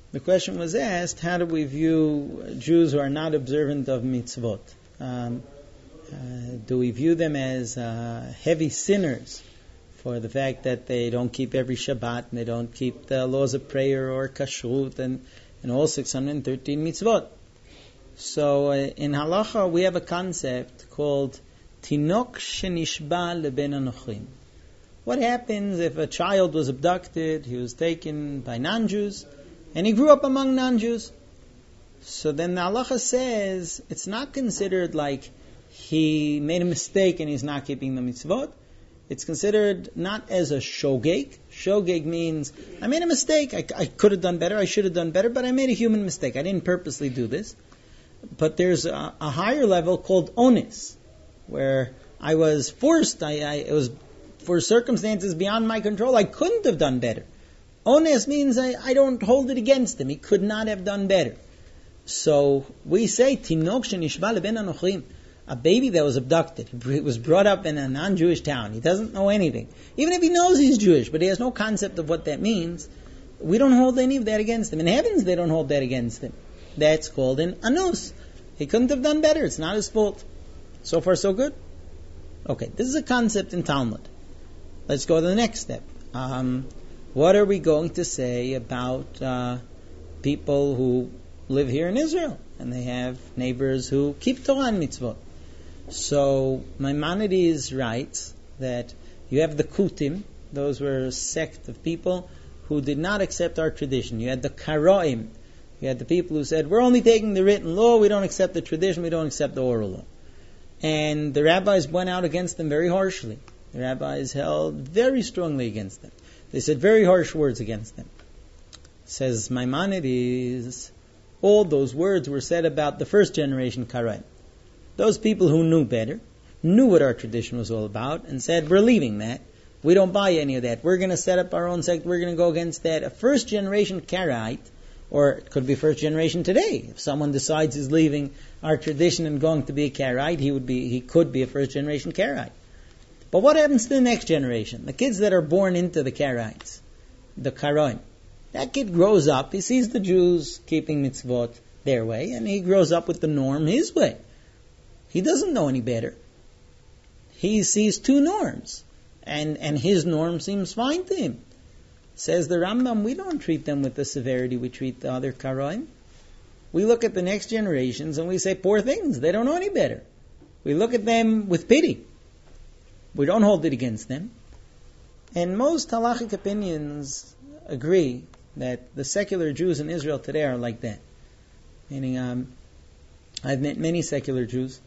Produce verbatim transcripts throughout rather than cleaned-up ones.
the question was asked, how do we view Jews who are not observant of mitzvot? Um, uh, do we view them as uh, heavy sinners for the fact that they don't keep every Shabbat and they don't keep the laws of prayer or kashrut and, and all six hundred thirteen mitzvot? So uh, in halacha we have a concept called tinok shenishba leben anochim. What happens if a child was abducted, he was taken by non-Jews, and he grew up among non-Jews? So then the halacha says it's not considered like he made a mistake and he's not keeping the mitzvot. It's considered not as a shogeg. Shogeg means, I made a mistake, I, I could have done better, I should have done better, but I made a human mistake. I didn't purposely do this. But there's a, a higher level called onis, where I was forced, I, I it was for circumstances beyond my control, I couldn't have done better. Ones means I, I don't hold it against him. He could not have done better. So we say, Tinok shenishba leben anochim, a baby that was abducted, he was brought up in a non-Jewish town. He doesn't know anything. Even if he knows he's Jewish, but he has no concept of what that means, we don't hold any of that against him. In heavens, they don't hold that against him. That's called an anus. He couldn't have done better. It's not his fault. So far, so good? Okay, this is a concept in Talmud. Let's go to the next step. Um, what are we going to say about uh, people who live here in Israel and they have neighbors who keep Torah and mitzvot? So Maimonides writes that you have the Kutim, those were a sect of people who did not accept our tradition. You had the Karaim, you had the people who said, we're only taking the written law, we don't accept the tradition, we don't accept the oral law. And the rabbis went out against them very harshly. The rabbis held very strongly against them. They said very harsh words against them. Says Maimonides, all those words were said about the first generation Karaim. Those people who knew better, knew what our tradition was all about, and said, we're leaving that. We don't buy any of that. We're going to set up our own sect. We're going to go against that. A first generation Karaite, or it could be first generation today. If someone decides he's leaving our tradition and going to be a Karaite, he would be, he could be a first generation Karaite. But what happens to the next generation? The kids that are born into the Karaites, the Karaim. That kid grows up, he sees the Jews keeping mitzvot their way, and he grows up with the norm his way. He doesn't know any better. He sees two norms, and, and his norm seems fine to him. Says the Rambam, we don't treat them with the severity we treat the other Karaim. We look at the next generations and we say, poor things, they don't know any better. We look at them with pity. We don't hold it against them. And most halachic opinions agree that the secular Jews in Israel today are like that. Meaning, um, I've met many secular Jews.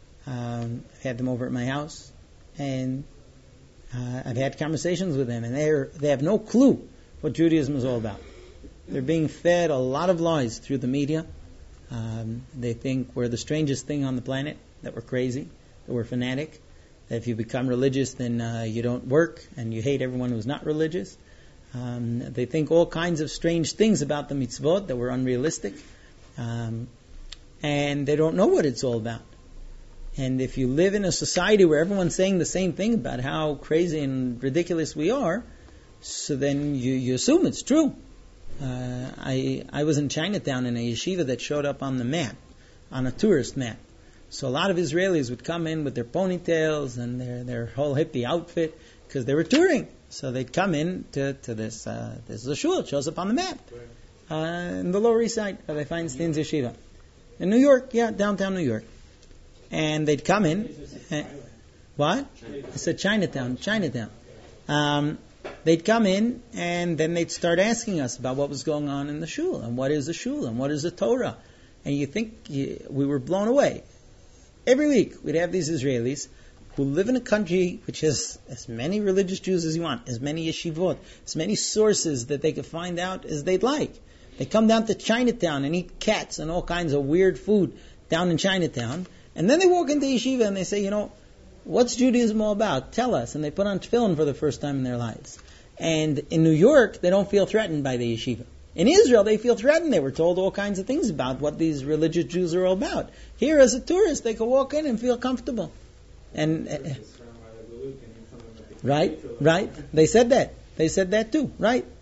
Um, I've had them over at my house, and uh, I've had conversations with them, and they they have no clue what Judaism is all about. They're being fed a lot of lies through the media. Um, they think we're the strangest thing on the planet, that we're crazy, that we're fanatic, that if you become religious, then uh, you don't work, and you hate everyone who's not religious. Um, they think all kinds of strange things about the mitzvot that were unrealistic, um, and they don't know what it's all about. And if you live in a society where everyone's saying the same thing about how crazy and ridiculous we are, so then you, you assume it's true. Uh, I I was in Chinatown in a yeshiva that showed up on the map, on a tourist map. So a lot of Israelis would come in with their ponytails and their, their whole hippie outfit because they were touring. So they'd come in to, to this, uh, this is a shul, it shows up on the map. Uh, in the Lower East Side, Rabbi Feinstein's yeshiva. In New York, yeah, downtown New York. And they'd come in. Uh, what? I said Chinatown, Chinatown. Um, they'd come in and then they'd start asking us about what was going on in the shul and what is the shul and what is the Torah. And you think you, we were blown away. Every week we'd have these Israelis who live in a country which has as many religious Jews as you want, as many yeshivot, as many sources that they could find out as they'd like. They come down to Chinatown and eat cats and all kinds of weird food down in Chinatown. And then they walk into yeshiva and they say, you know, what's Judaism all about? Tell us. And they put on tefillin for the first time in their lives. And in New York, they don't feel threatened by the yeshiva. In Israel, they feel threatened. They were told all kinds of things about what these religious Jews are all about. Here, as a tourist, they can walk in and feel comfortable. And uh, right, right. They said that. They said that too, right?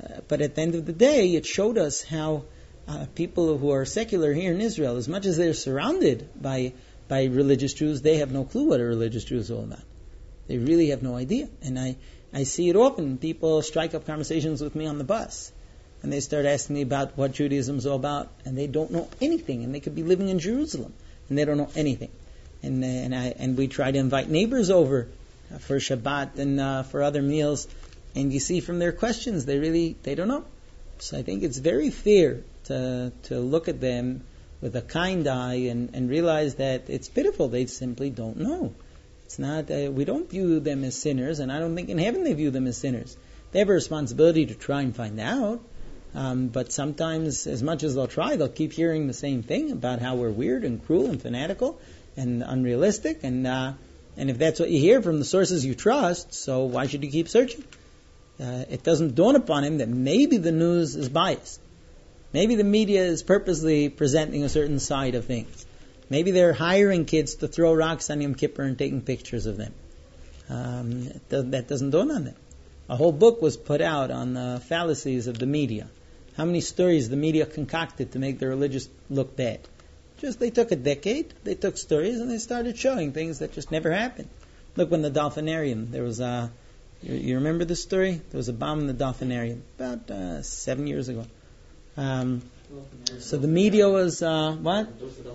Uh, but at the end of the day, it showed us how uh, people who are secular here in Israel, as much as they're surrounded by by religious Jews, they have no clue what a religious Jew is all about. They really have no idea. And I, I see it often. People strike up conversations with me on the bus, and they start asking me about what Judaism is all about, and they don't know anything, and they could be living in Jerusalem, and they don't know anything. And uh, and I and we try to invite neighbors over uh, for Shabbat and uh, for other meals, and you see from their questions, they really they don't know. So I think it's very fair to to look at them with a kind eye and, and realize that it's pitiful. They simply don't know. It's not. Uh, we don't view them as sinners, and I don't think in heaven they view them as sinners. They have a responsibility to try and find out. Um, but sometimes, as much as they'll try, they'll keep hearing the same thing about how we're weird and cruel and fanatical and unrealistic. And uh, and if that's what you hear from the sources you trust, so why should you keep searching? Uh, it doesn't dawn upon him that maybe the news is biased. Maybe the media is purposely presenting a certain side of things. Maybe they're hiring kids to throw rocks on Yom Kippur and taking pictures of them. Um, th- that doesn't dawn on them. A whole book was put out on the fallacies of the media. How many stories the media concocted to make the religious look bad? Just they took a decade, they took stories, and they started showing things that just never happened. Look, when the Dolphinarium, there was a, you, you remember this story? There was a bomb in the Dolphinarium about uh, seven years ago. Um, so the media was, uh, what?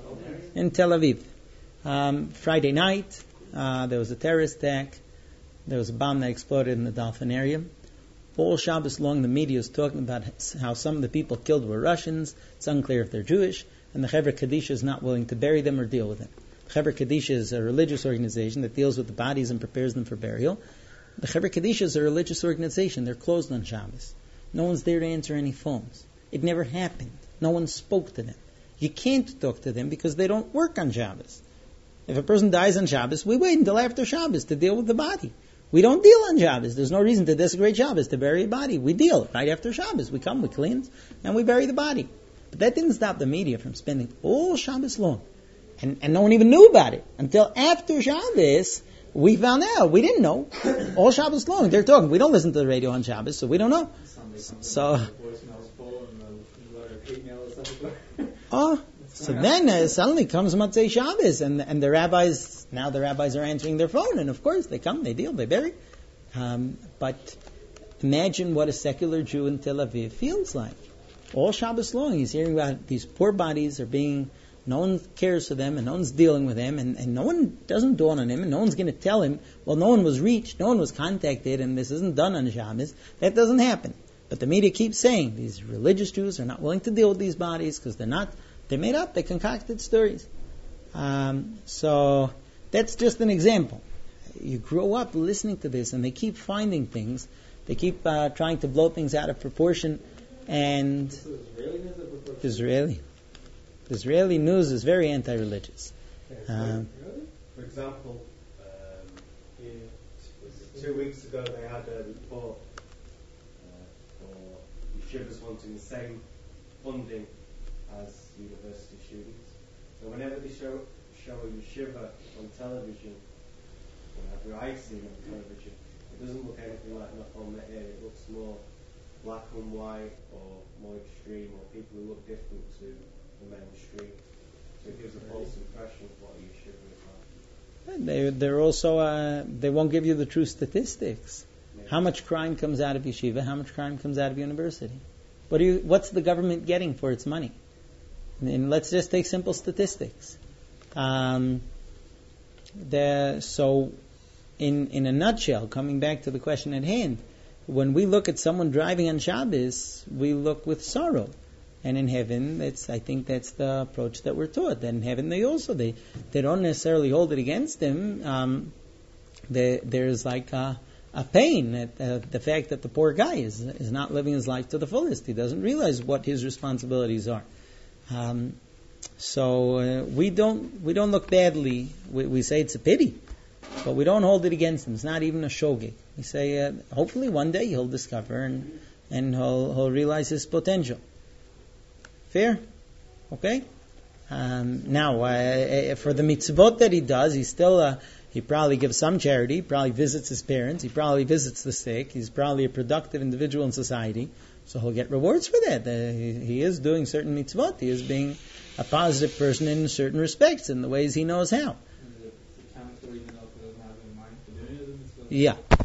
In Tel Aviv. Um, Friday night, uh, there was a terrorist attack. There was a bomb that exploded in the Dolphinarium. All Shabbos long, the media is talking about how some of the people killed were Russians. It's unclear if they're Jewish. And the Chevra Kadisha is not willing to bury them or deal with them. The Chevra Kadisha is a religious organization that deals with the bodies and prepares them for burial. The Chevra Kadisha is a religious organization. They're closed on Shabbos. No one's there to answer any phones. It never happened. No one spoke to them. You can't talk to them because they don't work on Shabbos. If a person dies on Shabbos, we wait until after Shabbos to deal with the body. We don't deal on Shabbos. There's no reason to desecrate Shabbos to bury a body. We deal right after Shabbos. We come, we clean, and we bury the body. But that didn't stop the media from spending all Shabbos long. And, and no one even knew about it. Until after Shabbos, we found out. We didn't know. All Shabbos long, they're talking. We don't listen to the radio on Shabbos, so we don't know. So, oh, so then uh, suddenly comes Motzei Shabbos, and and the rabbis, now the rabbis are answering their phone, and of course they come, they deal, they bury. Um, but imagine what a secular Jew in Tel Aviv feels like. All Shabbos long, he's hearing about these poor bodies are being, no one cares for them, and no one's dealing with them, and, and no one doesn't dawn on him, and no one's going to tell him, well, no one was reached, no one was contacted, and this isn't done on Shabbos. That doesn't happen. But the media keeps saying these religious Jews are not willing to deal with these bodies because they're not, they made up, they concocted stories. Um, so that's just an example. You grow up listening to this, and they keep finding things. They keep uh, trying to blow things out of proportion. And Israeli, Israeli news is very anti-religious. Um, For example, um, two weeks ago they had a report yeshivas wanting the same funding as university students. So whenever they show show a yeshiva on television, whenever I see it on television, it doesn't look anything like Nachum Me'er. It looks more black and white, or more extreme, or people who look different to the mainstream. So it gives a false impression of what a yeshiva is like. They, they're also, uh, they won't give you the true statistics. How much crime comes out of yeshiva? How much crime comes out of university? What do you, what's the government getting for its money? And let's just take simple statistics. Um, the, so, in in a nutshell, coming back to the question at hand, when we look at someone driving on Shabbos, we look with sorrow. And in heaven, it's, I think that's the approach that we're taught. That in heaven, they also, they, they don't necessarily hold it against them. Um, they, there's like a, a pain at uh, the fact that the poor guy is is not living his life to the fullest. He doesn't realize what his responsibilities are. Um, so uh, we don't we don't look badly. We, we say it's a pity, but we don't hold it against him. It's not even a shogeg. We say uh, hopefully one day he'll discover and and he'll he'll realize his potential. Fair, okay. Um, now uh, for the mitzvot that he does, he still. Uh, He probably gives some charity, he probably visits his parents, he probably visits the sick, he's probably a productive individual in society. So he'll get rewards for that. Uh, he, he is doing certain mitzvot. He is being a positive person in certain respects, in the ways he knows how. Is it counted even though he doesn't have in mind to do it? Yeah.